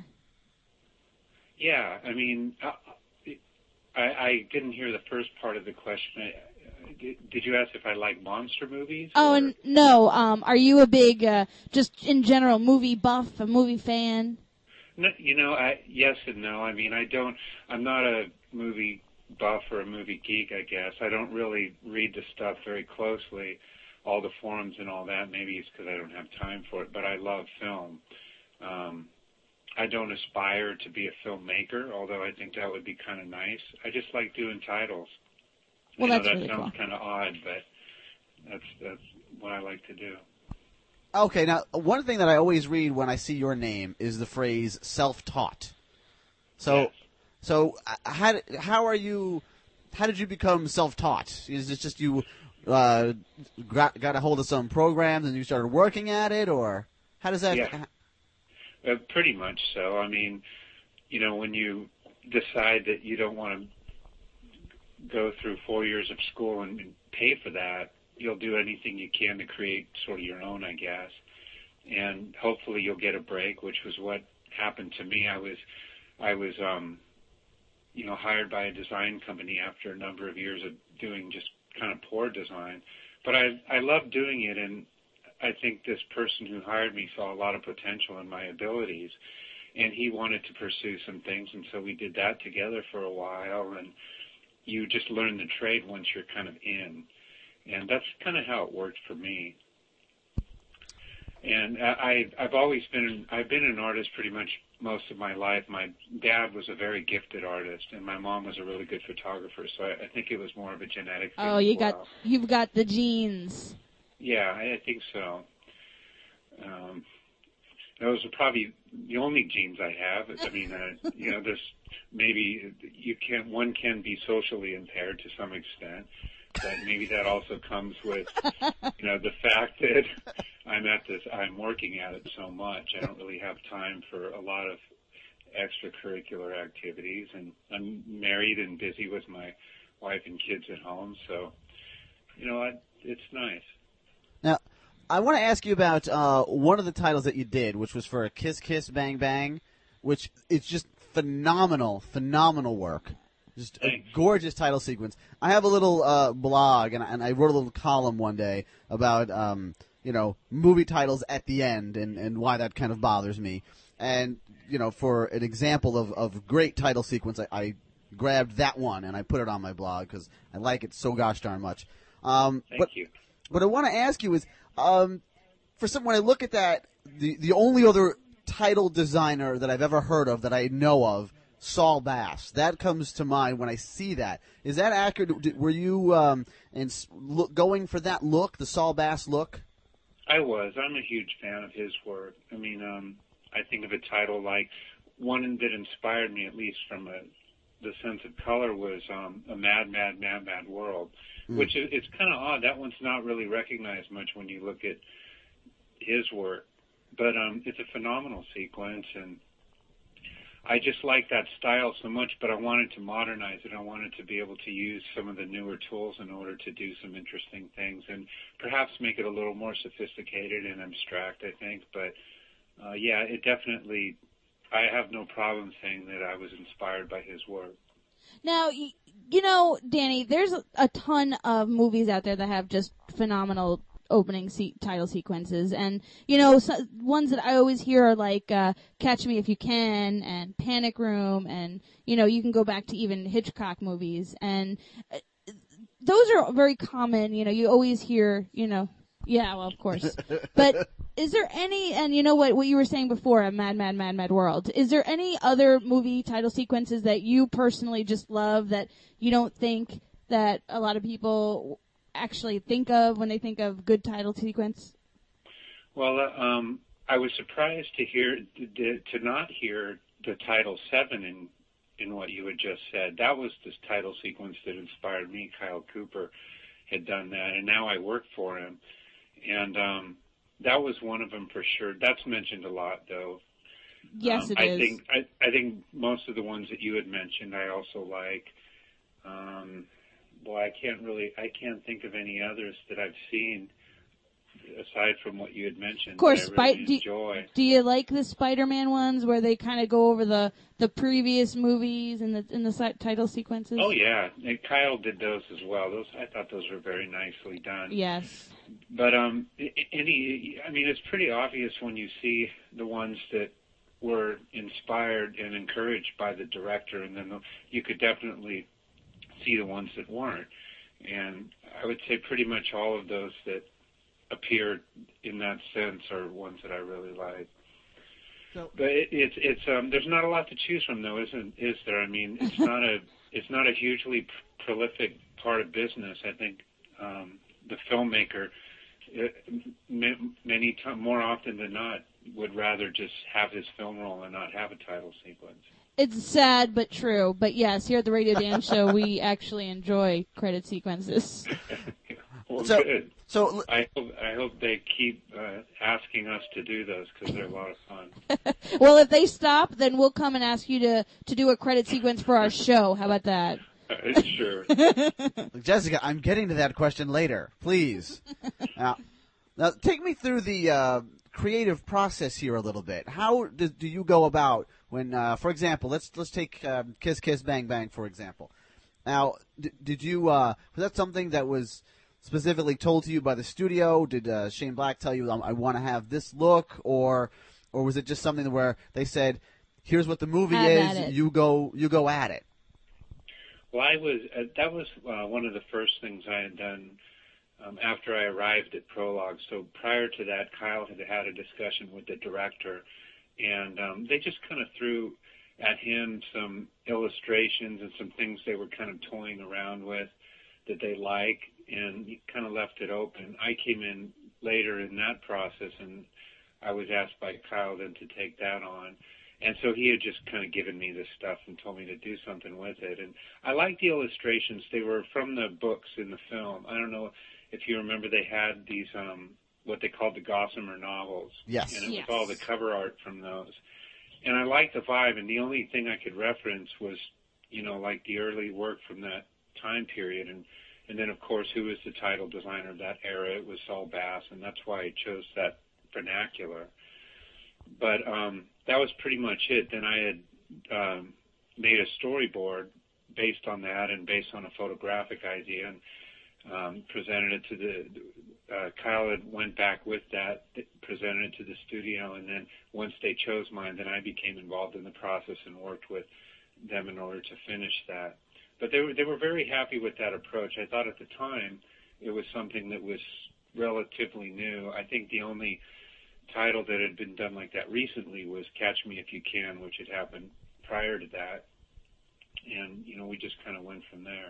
Yeah, I mean, I, I didn't hear the first part of the question. I, Did, did you ask if I like monster movies? Oh, or? n- no. Um, are you a big, uh, just in general, movie buff, a movie fan? No, you know, I yes and no. I mean, I don't. I'm not a movie buff or a movie geek. I guess I don't really read the stuff very closely, all the forums and all that. Maybe it's because I don't have time for it. But I love film. Um, I don't aspire to be a filmmaker, although I think that would be kind of nice. I just like doing titles. Well, I know that's that really sounds cool. kind of odd, but that's that's what I like to do. Okay, now one thing that I always read when I see your name is the phrase "self-taught." So, Yes. so uh, how did- how are you? How did you become self-taught? Is it just you uh, got got a hold of some programs and you started working at it, or how does that? Yeah. Uh, pretty much so. I mean, you know, when you decide that you don't want to go through four years of school and, and pay for that, you'll do anything you can to create sort of your own, I guess. And hopefully you'll get a break, which was what happened to me. I was, I was, um, you know, hired by a design company after a number of years of doing just kind of poor design. But I, I loved doing it, and I think this person who hired me saw a lot of potential in my abilities, and he wanted to pursue some things, and so we did that together for a while, and you just learn the trade once you're kind of in. And that's kind of how it worked for me. And I, I've always been, I've been an artist pretty much most of my life. My dad was a very gifted artist, and my mom was a really good photographer, so I, I think it was more of a genetic thing. Oh, you as well. got, you've got the genes. Yeah, I, I think so. Um, those are probably the only genes I have. I mean, uh, you know, there's maybe you can one can be socially impaired to some extent, but maybe that also comes with, you know, the fact that I'm at this, I'm working at it so much. I don't really have time for a lot of extracurricular activities, and I'm married and busy with my wife and kids at home. So, you know, I, it's nice. Now, I want to ask you about uh, one of the titles that you did, which was for a Kiss Kiss Bang Bang, which it's just phenomenal, phenomenal work. Just Thanks. A gorgeous title sequence. I have a little uh, blog, and, and I wrote a little column one day about, um, you know, movie titles at the end and, and why that kind of bothers me. And, you know, for an example of, of great title sequence, I, I grabbed that one and I put it on my blog because I like it so gosh darn much. Um, Thank but, you. What I want to ask you is, um, for some, when I look at that, the, the only other title designer that I've ever heard of that I know of, Saul Bass. That comes to mind when I see that. Is that accurate? Were you um, in, look, going for that look, the Saul Bass look? I was. I'm a huge fan of his work. I mean, um, I think of a title like one that inspired me, at least from a, the sense of color, was um, A Mad, Mad, Mad, Mad World, mm. which is it's kind of odd. That one's not really recognized much when you look at his work. But um, it's a phenomenal sequence, and I just like that style so much, but I wanted to modernize it. I wanted to be able to use some of the newer tools in order to do some interesting things and perhaps make it a little more sophisticated and abstract, I think. But, uh, yeah, it definitely, I have no problem saying that I was inspired by his work. Now, you know, Danny, there's a ton of movies out there that have just phenomenal opening se- title sequences, and you know, so, ones that I always hear are like uh, Catch Me If You Can and Panic Room, and you know, you can go back to even Hitchcock movies, and uh, those are very common. You know, you always hear, you know, yeah, well, of course, but is there any, and you know what, what you were saying before, a Mad, Mad, Mad, Mad World, is there any other movie title sequences that you personally just love that you don't think that a lot of people actually think of when they think of good title sequence? Well, uh, um, I was surprised to hear to, to not hear the title seven in in what you had just said. That was this title sequence that inspired me. Kyle Cooper had done that, and now I work for him, and um, that was one of them for sure. That's mentioned a lot, though. Yes, um, it I is. think I, I think most of the ones that you had mentioned, I also like. Um, Well, I can't really, I can't think of any others that I've seen aside from what you had mentioned. Of course, that I really Spi- do, enjoy. do you like the Spider-Man ones where they kind of go over the, the previous movies and the in the si- title sequences? Oh yeah, and Kyle did those as well. Those I thought those were very nicely done. Yes. But um, any, I mean, it's pretty obvious when you see the ones that were inspired and encouraged by the director, and then the, you could definitely see the ones that weren't. And I would say pretty much all of those that appeared in that sense are ones that I really like. So, but it, it's it's um there's not a lot to choose from though, isn't is there? I mean, it's not a it's not a hugely pr- prolific part of business. I think um, the filmmaker it, m- many t- more often than not would rather just have his film roll and not have a title sequence. It's sad but true. But yes, here at the Radio Dan Show, we actually enjoy credit sequences. Well, So- good. So I hope I hope they keep uh, asking us to do those because they're a lot of fun. Well, if they stop, then we'll come and ask you to, to do a credit sequence for our show. How about that? Uh, sure. Jessica, I'm getting to that question later. Please. Now, now take me through the uh, creative process here a little bit. How do, do you go about when, uh, for example, let's let's take um, Kiss Kiss Bang Bang for example. Now, d- did you uh, was that something that was specifically told to you by the studio? Did uh, Shane Black tell you, I want to have this look, or or was it just something where they said, here's what the movie Have at is, it. you go you go at it? Well, I was uh, that was uh, one of the first things I had done um, after I arrived at Prologue. So prior to that, Kyle had had a discussion with the director, and um, they just kind of threw at him some illustrations and some things they were kind of toying around with that they like, and he kind of left it open. I came in later in that process, and I was asked by Kyle then to take that on. And so he had just kind of given me this stuff and told me to do something with it. And I liked the illustrations. They were from the books in the film. I don't know if you remember, they had these, um, what they called the Gossamer novels. Yes. And it Yes. was all the cover art from those. And I liked the vibe, and the only thing I could reference was, you know, like the early work from that time period. And, and then, of course, who was the title designer of that era? It was Saul Bass, and that's why I chose that vernacular. But um, that was pretty much it. Then I had um, made a storyboard based on that and based on a photographic idea, and um, presented it to the uh, Kyle had went back with that, presented it to the studio, and then once they chose mine, then I became involved in the process and worked with them in order to finish that. But they were they were very happy with that approach. I thought at the time it was something that was relatively new. I think the only title that had been done like that recently was Catch Me If You Can, which had happened prior to that. And, you know, we just kind of went from there.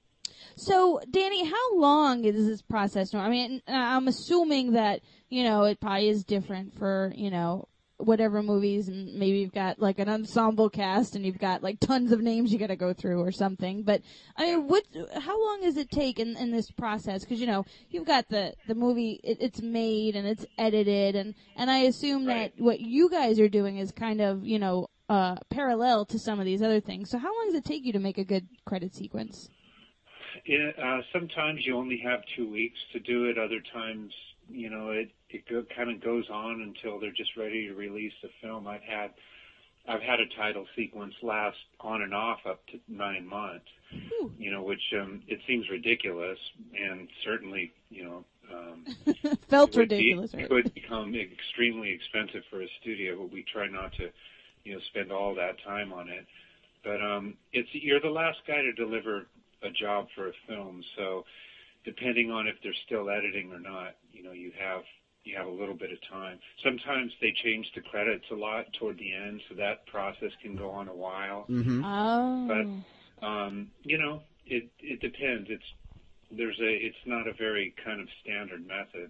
So, Danny, how long is this process? I mean, I'm assuming that, you know, it probably is different for, you know, whatever movies, and maybe you've got like an ensemble cast and you've got like tons of names you got to go through or something. But I mean, what? How long does it take in, in this process? Because you know you've got the the movie, it, it's made and it's edited, and and I assume Right. that what you guys are doing is kind of you know uh, parallel to some of these other things. So how long does it take you to make a good credit sequence? Yeah, uh, sometimes you only have two weeks to do it. Other times, you know, it it go, kind of goes on until they're just ready to release the film. I've had I've had a title sequence last on and off up to nine months. Whew. You know, which um, it seems ridiculous, and certainly, you know, um, Felt it would be- ridiculous, right? It would become extremely expensive for a studio, but we try not to, you know, spend all that time on it. But um, it's you're the last guy to deliver a job for a film, so depending on if they're still editing or not, you know, you have you have a little bit of time. Sometimes they change the credits a lot toward the end, so that process can go on a while. Mm-hmm. Oh. But um, you know, it it depends. It's there's a it's not a very kind of standard method.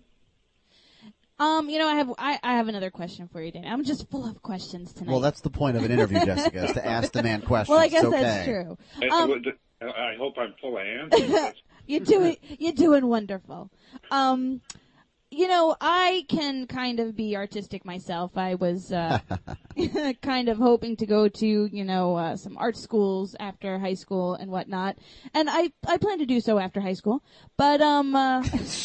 Um, you know, I have I, I have another question for you, Danny. I'm just full of questions tonight. Well, that's the point of an interview, Jessica, is to ask the man questions. Well, I guess It's okay. that's true. I, Um, would- I hope I'm full of answers. That's- You're doing you're doing wonderful. Um, you know, I can kind of be artistic myself. I was uh, kind of hoping to go to you know uh, some art schools after high school and whatnot, and I I plan to do so after high school. But um, uh,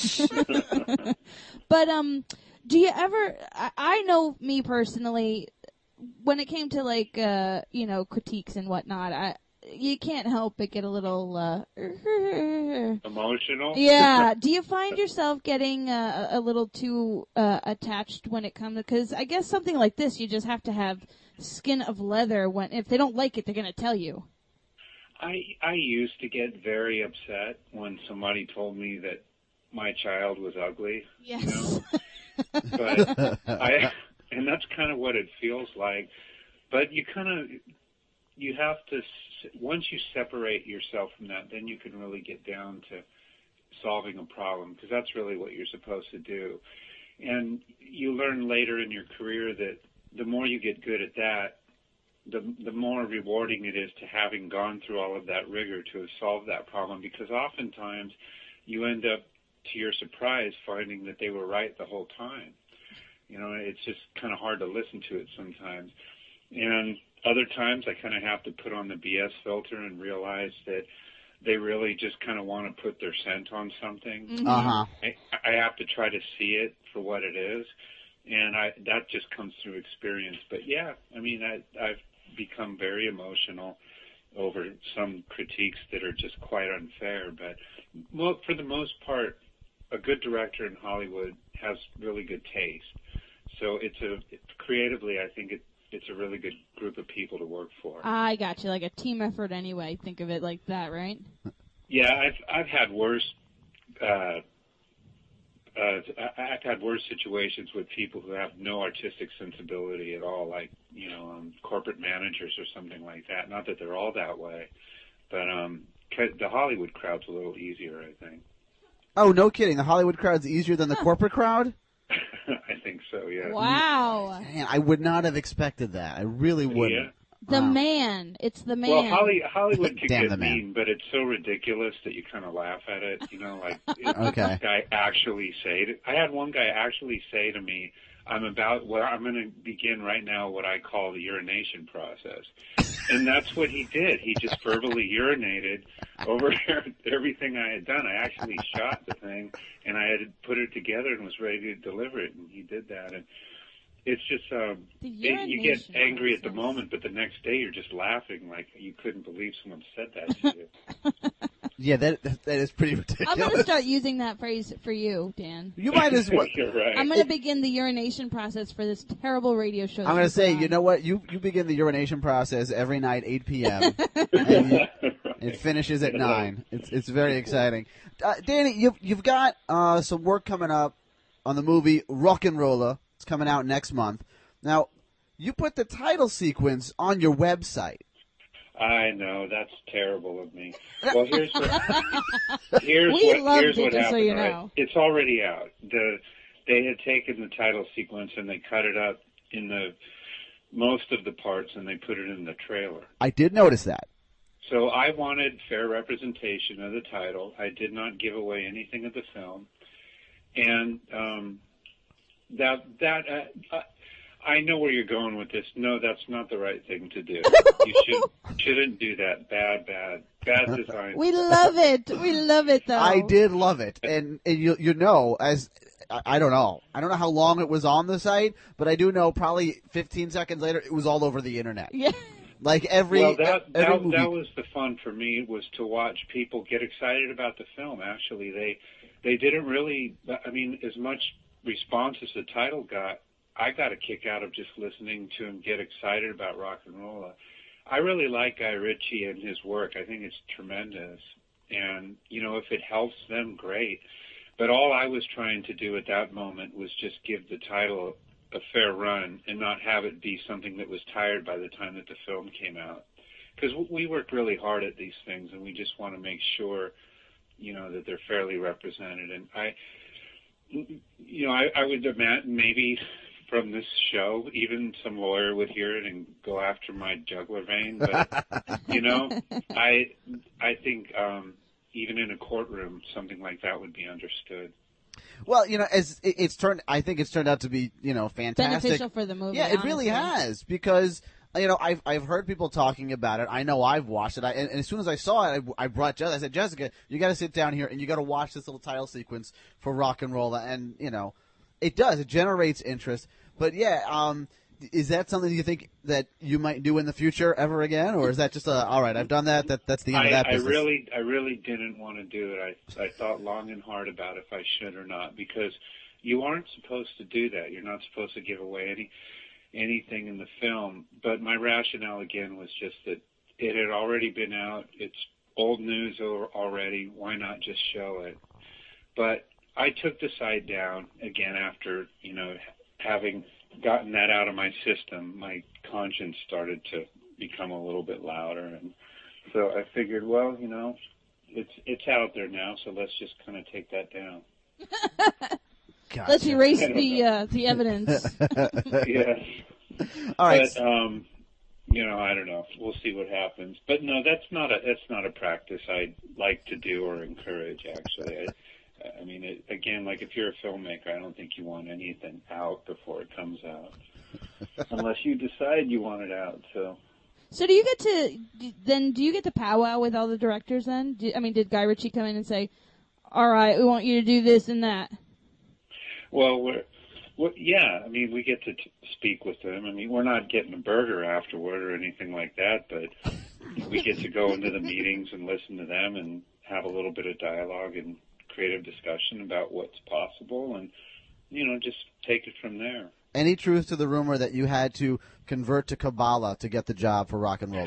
but um, do you ever? I, I know me personally. When it came to like uh, you know critiques and whatnot, I. You can't help but get a little, uh, Emotional? yeah. Do you find yourself getting uh, a little too uh, attached when it comes to, because I guess something like this, you just have to have skin of leather. When if they don't like it, they're going to tell you. I I used to get very upset when somebody told me that my child was ugly. Yes. You know? But I, and that's kind of what it feels like. But you kind of, you have to, once you separate yourself from that, then you can really get down to solving a problem, because that's really what you're supposed to do. And you learn later in your career that the more you get good at that, the the more rewarding it is to having gone through all of that rigor to have solved that problem, because oftentimes you end up to your surprise, finding that they were right the whole time. You know, it's just kind of hard to listen to it sometimes. And other times I kind of have to put on the B S filter and realize that they really just kind of want to put their scent on something. Mm-hmm. Uh-huh. I, I have to try to see it for what it is. And I, that just comes through experience. But yeah, I mean, I, I've become very emotional over some critiques that are just quite unfair. But well, for the most part, a good director in Hollywood has really good taste. So it's a it, creatively, I think it, it's a really good group of people to work for. I got you, like a team effort anyway. Think of it like that, right? Yeah, I've I've had worse. Uh, uh, I've had worse situations with people who have no artistic sensibility at all, like you know, um, corporate managers or something like that. Not that they're all that way, but um, the Hollywood crowd's a little easier, I think. Oh, no kidding. The Hollywood crowd's easier than the corporate crowd? I think so, yeah. Wow. Man, I would not have expected that. I really wouldn't. Yeah. The Wow. man. It's the man. Well, Holly, Hollywood can Damn get the man. mean, but it's so ridiculous that you kind of laugh at it. You know, like it, Okay. this guy actually say. To, I had one guy actually say to me, "I'm about. Well, I'm going to begin right now what I call the urination process," and that's what he did. He just verbally urinated over everything I had done. I actually shot the thing, and I had put it together and was ready to deliver it, and he did that. And it's just, um, The it, you get urination angry at the process. moment, but the next day you're just laughing like you couldn't believe someone said that to you. Yeah, that that that is pretty I'm ridiculous. going to start using that phrase for you, Dan. You might as well. You're right. I'm going to begin the urination process for this terrible radio show. I'm that going to you say, put you on. know what? You you begin the urination process every night, eight p.m. and you, it finishes at nine. It's it's very exciting. Uh, Danny, you've you've got uh, some work coming up on the movie Rock and Rolla. It's coming out next month. Now, you put the title sequence on your website. I know, that's terrible of me. Well, here's what, here's We what, loved here's it, what just so happened, you right? know. It's already out. The, they had taken the title sequence and they cut it up in the most of the parts and they put it in the trailer. I did notice that. So I wanted fair representation of the title. I did not give away anything of the film. And um, that, that uh, I know where you're going with this. No, that's not the right thing to do. You should, shouldn't do that. Bad, bad, bad design. We love it. We love it, though. I did love it, and, and you you know as I, I don't know I don't know how long it was on the site, but I do know probably fifteen seconds later it was all over the internet. Yeah. Like every Well, that every that, movie. that was the fun for me, was to watch people get excited about the film. Actually, they they didn't really. I mean, as much response as the title got, I got a kick out of just listening to him get excited about Rock and Rolla. I really like Guy Ritchie and his work. I think it's tremendous. And, you know, if it helps them, great. But all I was trying to do at that moment was just give the title a fair run and not have it be something that was tired by the time that the film came out. Because we work really hard at these things, and we just want to make sure, you know, that they're fairly represented. And I, you know, I, I would imagine maybe from this show, even some lawyer would hear it and go after my jugular vein. But, you know, I I think um, even in a courtroom, something like that would be understood. Well, you know, as it, it's turned, I think it's turned out to be, you know, fantastic. Beneficial for the movie. Yeah, it really honestly. has, because you know I've I've heard people talking about it. I know I've watched it. I, and, and as soon as I saw it, I, I brought Jessica. I said, Jessica, you got to sit down here and you got to watch this little title sequence for Rock and Rolla. And you know, it does. It generates interest. But yeah, um, is that something you think that you might do in the future ever again, or is that just a all right? I've done that. That that's the end I, of that I business. really, I really didn't want to do it. I, I thought long and hard about if I should or not, because you aren't supposed to do that. You're not supposed to give away any anything in the film. But my rationale again was just that it had already been out. It's old news already. Why not just show it? But I took the site down again after, you know, having gotten that out of my system. My conscience started to become a little bit louder, and so I figured, well, you know, it's it's out there now, so let's just kind of take that down. Gotcha. Let's erase I don't the know. uh, the evidence. Yes. All right. But um, you know, I don't know. We'll see what happens. But no, that's not a that's not a practice I'd like to do or encourage. Actually, I, I mean, it, again, like if you're a filmmaker, I don't think you want anything out before it comes out, unless you decide you want it out. So. So do you get to then? Do you get to powwow with all the directors? Then, do, I mean, did Guy Ritchie come in and say, "All right, we want you to do this and that"? Well, we're, well yeah. I mean, we get to t- speak with them. I mean, we're not getting a burger afterward or anything like that, but we get to go into the meetings and listen to them and have a little bit of dialogue and creative discussion about what's possible, and you know, just take it from there. Any truth to the rumor that you had to convert to Kabbalah to get the job for Rock and Roll?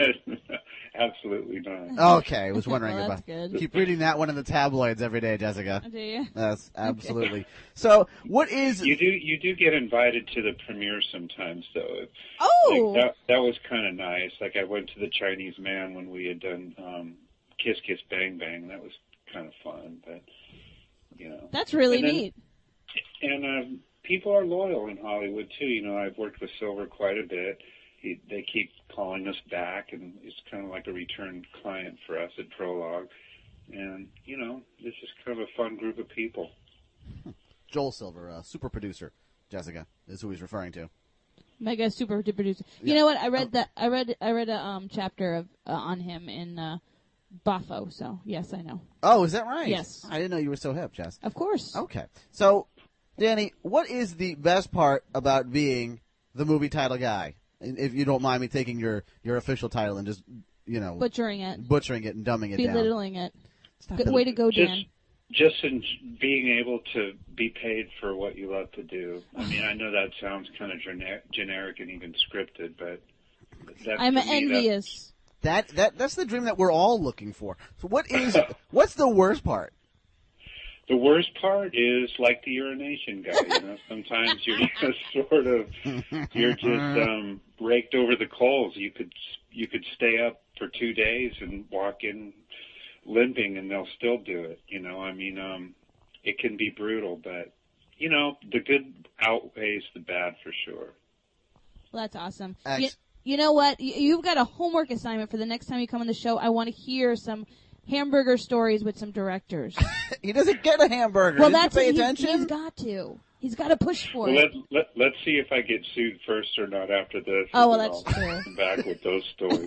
Absolutely not. Okay, I was wondering well, about. Good. Keep reading that one in the tabloids every day, Jessica. Do you? Yes, absolutely. So, what is you do you do get invited to the premiere sometimes, though. Oh, like that that was kind of nice. Like I went to the Chinese Man when we had done um, Kiss Kiss Bang Bang. That was kind of fun, but you know, that's really and then, neat. And um, people are loyal in Hollywood too. You know, I've worked with Silver quite a bit. He, they keep calling us back, and it's kind of like a return client for us at Prologue. And, you know, this is kind of a fun group of people. Joel Silver, uh, super producer, Jessica, is who he's referring to. Mega super duper producer. Yeah. You know what? I read Oh. that. I read. I read a um, chapter of uh, on him in uh, Buffo. So yes, I know. Oh, is that right? Yes. I didn't know you were so hip, Jess. Of course. Okay. So, Danny, what is the best part about being the movie title guy? If you don't mind me taking your, your official title and just, you know, Butchering it. butchering it and dumbing it down. Belittling it. Stop Good it. way to go, Just, Dan. just in being able to be paid for what you love to do. I mean, I know that sounds kind of gener- generic and even scripted, but that's I'm to me, envious. That that that's the dream that we're all looking for. So what is what's the worst part? The worst part is like the urination guy. You know, sometimes you're just sort of you're just um, raked over the coals. You could you could stay up for two days and walk in limping, and they'll still do it. You know, I mean, um, it can be brutal, but you know, the good outweighs the bad for sure. Well, that's awesome. Ex- You, you know what? You, you've got a homework assignment for the next time you come on the show. I want to hear some hamburger stories with some directors. He doesn't get a hamburger. Well, Did that's you pay he's- attention? He's got to. He's got to push for Well, it. let, let, let's see if I get sued first or not after this. Oh, well, and that's I'll true. come back with those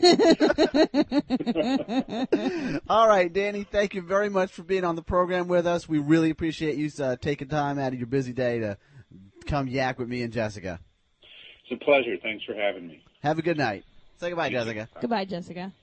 stories. All right, Danny, thank you very much for being on the program with us. We really appreciate you uh, taking time out of your busy day to come yak with me and Jessica. It's a pleasure. Thanks for having me. Have a good night. Say goodbye, Jessica. Goodbye, Jessica.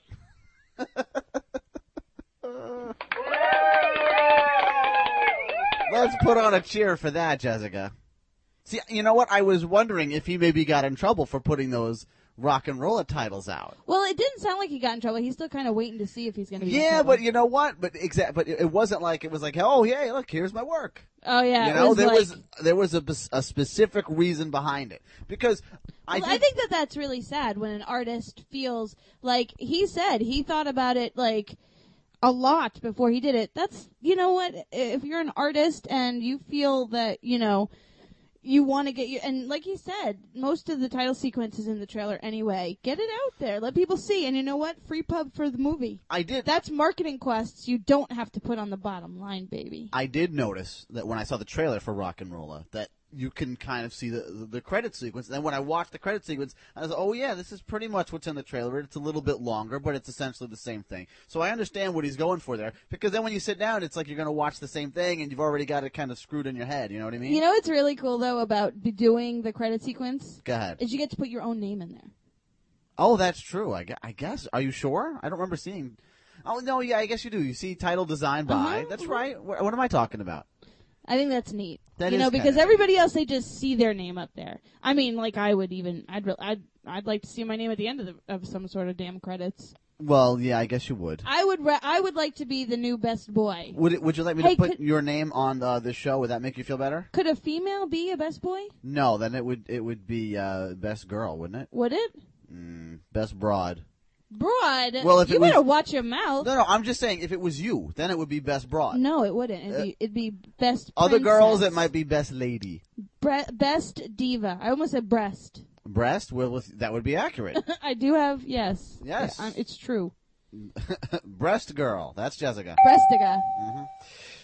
Let's put on a cheer for that, Jessica. See, you know what? I was wondering if he maybe got in trouble for putting those rock and roller titles out. Well, it didn't sound like he got in trouble. He's still kind of waiting to see if he's going to be in Yeah, trouble. but you know what? But exact. But it it wasn't like it was like, oh, yeah, look, here's my work. Oh, yeah. You it know, was there like, was there was a, a specific reason behind it because I, Well, did, I think that that's really sad when an artist feels like he said he thought about it like a lot before he did it. That's, you know what, if you're an artist and you feel that, you know, you want to get you, and like he said, most of the title sequence is in the trailer anyway. Get it out there. Let people see. And you know what? Free pub for the movie. I did. That's marketing quests you don't have to put on the bottom line, baby. I did notice that when I saw the trailer for Rock and Rolla that you can kind of see the the, the credit sequence. And then when I watched the credit sequence, I was like, oh yeah, this is pretty much what's in the trailer. It's a little bit longer, but it's essentially the same thing. So I understand what he's going for there. Because then when you sit down, it's like you're going to watch the same thing, and you've already got it kind of screwed in your head. You know what I mean? You know what's really cool, though, about be doing the credit sequence? Go ahead. Is you get to put your own name in there. Oh, that's true. I, gu- I guess. Are you sure? I don't remember seeing. Oh no, yeah, I guess you do. You see title designed by. Uh-huh, That's uh-huh. right. What, what am I talking about? I think that's neat. That you is know, kinda because neat. everybody else, they just see their name up there. I mean, like I would even, I'd, re- I'd, I'd like to see my name at the end of the, of some sort of damn credits. Well, yeah, I guess you would. I would, re- I would like to be the new best boy. Would it, Would you like me Hey, to put could- your name on uh, this show? Would that make you feel better? Could a female be a best boy? No, then it would it would be uh, best girl, wouldn't it? Would it? Mm, best broad. Broad. Well, if you it was- better watch your mouth. No, no, I'm just saying if it was you, then it would be best broad. No, it wouldn't. It'd be, it'd be best. Other girls, princess. it might be best lady. Bre- best diva. I almost said breast. Breast, well, with, that would be accurate. I do have yes. Yes. Yeah, um, it's true. Breast girl, that's Jessica. Breastiga.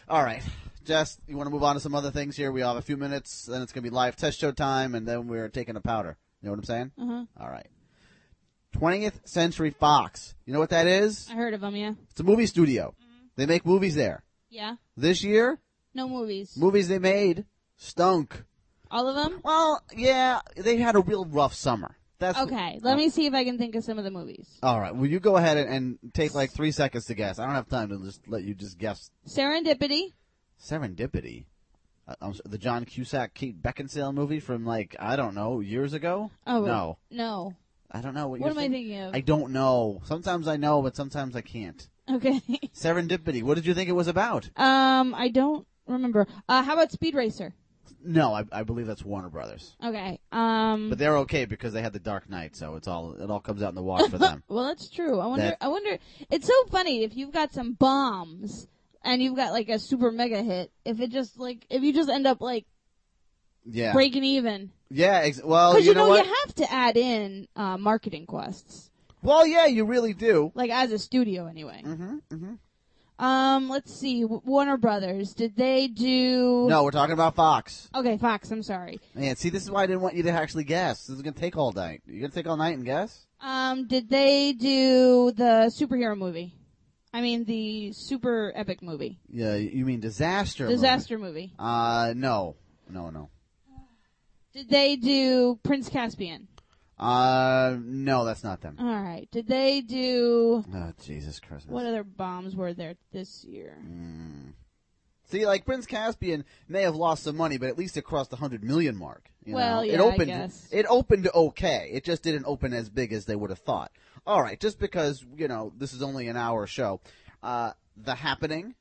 All right. Jess, you want to move on to some other things here? We have a few minutes, then it's going to be live test show time, and then we're taking a powder. You know what I'm saying? Uh-huh. All right. twentieth Century Fox. You know what that is? I heard of them, yeah. It's a movie studio. Mm-hmm. They make movies there. Yeah. This year, No movies. movies they made stunk. All of them? Well, yeah, they had a real rough summer. That's Okay, let me see if I can think of some of the movies. All right. Well, you go ahead and, and take like three seconds to guess. I don't have time to just let you just guess. Serendipity. Serendipity. Uh, um, the John Cusack, Kate Beckinsale movie from like, I don't know, years ago? Oh, no. No. I don't know what, What you're am I thinking. thinking of? I don't know. Sometimes I know, but sometimes I can't. Okay. Serendipity. What did you think it was about? um, I don't remember. Uh, how about Speed Racer? No, I, I believe that's Warner Brothers. Okay. Um. But they're okay because they had the Dark Knight, so it's all it all comes out in the wash for them. Well, that's true. I wonder. That- I wonder. It's so funny if you've got some bombs and you've got like a super mega hit. If it just like if you just end up like Yeah. breaking even. Yeah. Ex- well, Because you, you know, know what? you have to add in uh, marketing costs, Well, yeah, you really do. like as a studio anyway. Mm-hmm. Mm-hmm. Um. Let's see. W- Warner Brothers. Did they do? No, we're talking about Fox. Okay, Fox. I'm sorry. Man, see, this is why I didn't want you to actually guess. This is gonna take all night. You gonna take all night and guess? Um. Did they do the superhero movie? I mean the super epic movie. Yeah, you mean disaster? movie. Disaster movie. Uh, no, no, no. Did they do Prince Caspian? Uh, no, that's not them. All right. Did they do Oh, Jesus Christmas. what other bombs were there this year? Mm. See, like Prince Caspian may have lost some money, but at least it crossed the hundred million mark. You Well, know? yeah, it I opened. guess. It opened okay. It just didn't open as big as they would have thought. All right, just because you know this is only an hour show. Uh, The Happening,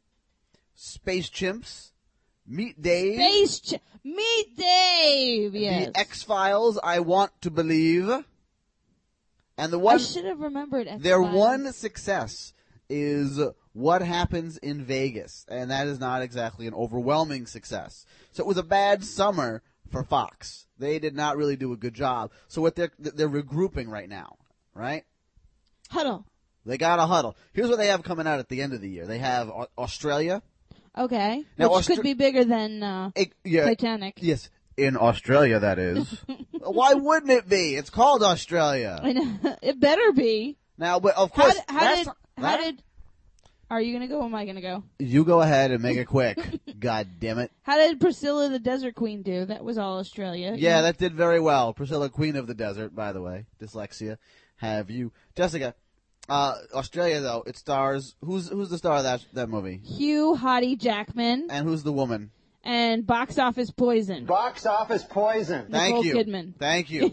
Space Chimps, Meet Dave, Space Ch- Meet Dave. Yes. The X Files. I Want to Believe, and the I one. should have remembered X-Files. Their one success is What Happens in Vegas, and that is not exactly an overwhelming success. So it was a bad summer for Fox. They did not really do a good job. So what they're they're regrouping right now, right? Huddle. They got a huddle. Here's what they have coming out at the end of the year. They have Au- Australia. Okay. Now, Which Austra- could be bigger than uh, It, yeah, Titanic. yes, in Australia that is. Why wouldn't it be? It's called Australia. I know. It better be. Now, but of How, course, did, how that's did? not- How that- did? Are you gonna go? Or am I gonna go? You go ahead and make it quick. God damn it. How did Priscilla the Desert Queen do? That was all Australia. Yeah, that did very well. Priscilla, Queen of the Desert, by the way. Dyslexia. Have you. Jessica, uh, Australia, though, it stars. Who's who's the star of that that movie? Hugh Hottie Jackman And who's the woman? and Box Office Poison. Box office poison. Thank Nicole you. Kidman. Thank you.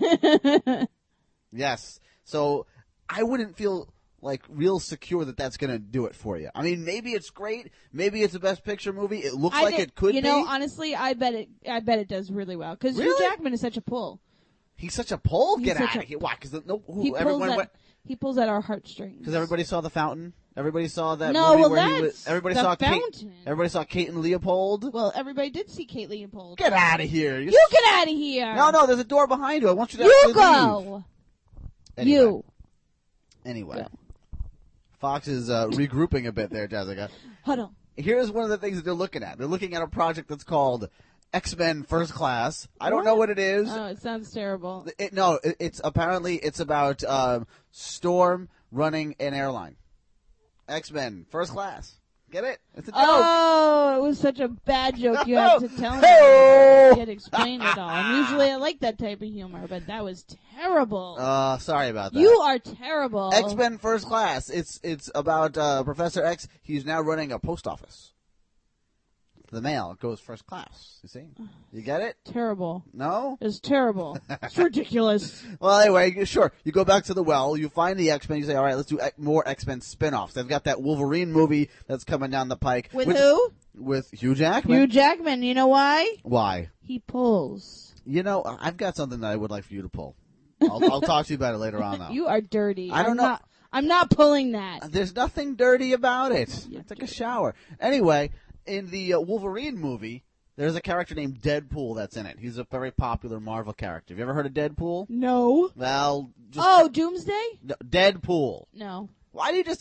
Yes. So I wouldn't feel like real secure that that's going to do it for you. I mean, maybe it's great. Maybe it's a Best Picture movie. It looks I like bet- it could you be. know, honestly, I bet it. I bet it does really well because Hugh Really? Jackman is such a pull. He's such a pull. He's Get such out a- of here. Why? Because no, who, He pulls everyone at went. he pulls at our heartstrings. Because everybody saw The Fountain. Everybody saw that No, movie well, where he was. that's Everybody The saw Kate. Fountain. Everybody saw Kate and Leopold. Well, everybody did see Kate Leopold. Get out of here! You're You get out of here. No, no, there's a door behind you. I want you to You actually leave. go. Anyway, You. Anyway. Go. Fox is uh, regrouping a bit there, Jessica. Huddle. Here's one of the things that they're looking at. They're looking at a project that's called X-Men First Class. I don't know what it is. Oh, it sounds terrible. It, no, it, it's apparently it's about um, Storm running an airline. X-Men First Class. Get it? It's a joke. Oh, it was such a bad joke. You have to tell me. Hey-o. You had to explain it all. And usually I like that type of humor, but that was terrible. Uh, sorry about that. You are terrible. X-Men First Class. It's it's about uh, Professor X. He's now running a post office. The mail goes first class. You see? You get it? Terrible. No? It's terrible. It's ridiculous. Well, anyway, sure. You go back to the well. You find the X-Men. You say, all right, let's do X- more X-Men spin-offs. They've got that Wolverine movie that's coming down the pike. With which- who? With Hugh Jackman. Hugh Jackman. You know why? Why? He pulls. You know, I've got something that I would like for you to pull. I'll, I'll talk to you about it later on, though. You are dirty. I don't I'm know. Not, I'm not pulling that. There's nothing dirty about it. I took a shower. Anyway, in the uh, Wolverine movie, there's a character named Deadpool that's in it. He's a very popular Marvel character. Have you ever heard of Deadpool? No. Well, just Oh, Doomsday? no, Deadpool. No. Why do you just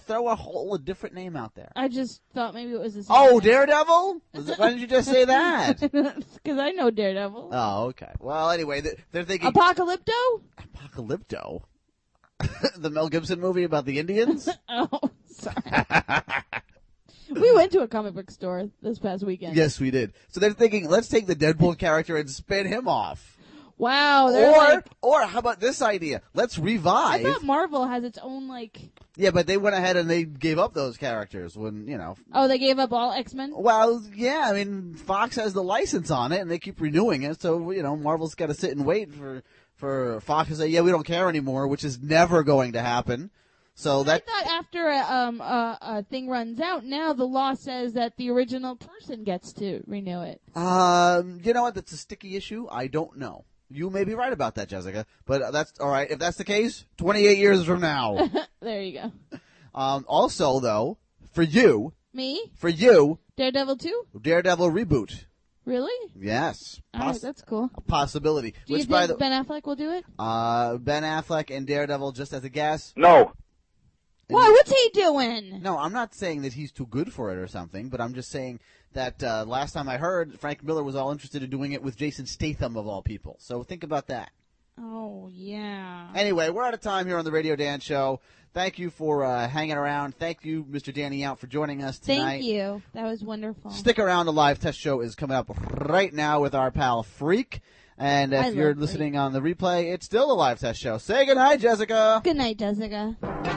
throw a whole a different name out there. I just thought maybe it was the same. Oh, thing. Daredevil? Why didn't you just say that? Because I know Daredevil. Oh, okay. Well, anyway, they're thinking Apocalypto? Apocalypto? The Mel Gibson movie about the Indians? Oh, sorry. We went to a comic book store this past weekend. Yes, we did. So they're thinking, let's take the Deadpool character and spin him off. Wow. They're Or, like, or how about this idea? Let's revive. I thought Marvel has its own, like... Yeah, but they went ahead and they gave up those characters when, you know. Oh, they gave up all X-Men? Well, yeah, I mean, Fox has the license on it and they keep renewing it. So, you know, Marvel's got to sit and wait for, for Fox to say, yeah, we don't care anymore, which is never going to happen. So that I thought after a, um, a, a thing runs out, now the law says that the original person gets to renew it. Um, you know what? That's a sticky issue. I don't know. You may be right about that, Jessica. But that's all right. If that's the case, twenty-eight years from now. There you go. Um, also, though, for you, Me? for you, Daredevil two? Daredevil reboot. Really? Yes, All right, that's cool. a possibility. Do Which, you by think the Ben Affleck will do it? uh, Ben Affleck and Daredevil, just as a guess. No. Why? What's he doing? No, I'm not saying that he's too good for it or something, but I'm just saying that uh, last time I heard, Frank Miller was all interested in doing it with Jason Statham, of all people. So think about that. Oh, yeah. Anyway, we're out of time here on the Radio Dan Show. Thank you for uh, hanging around. Thank you, Mister Danny Out, for joining us tonight. Thank you. That was wonderful. Stick around. The live test show is coming up right now with our pal Freak. And if I you're love listening Freak. on the replay, it's still a live test show. Say goodnight, Jessica. Good night, Jessica.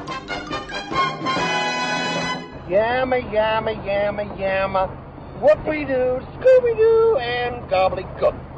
Yamma, yamma, yamma, yamma. Whoopie-doo, Scooby-Doo, and gobbledygook.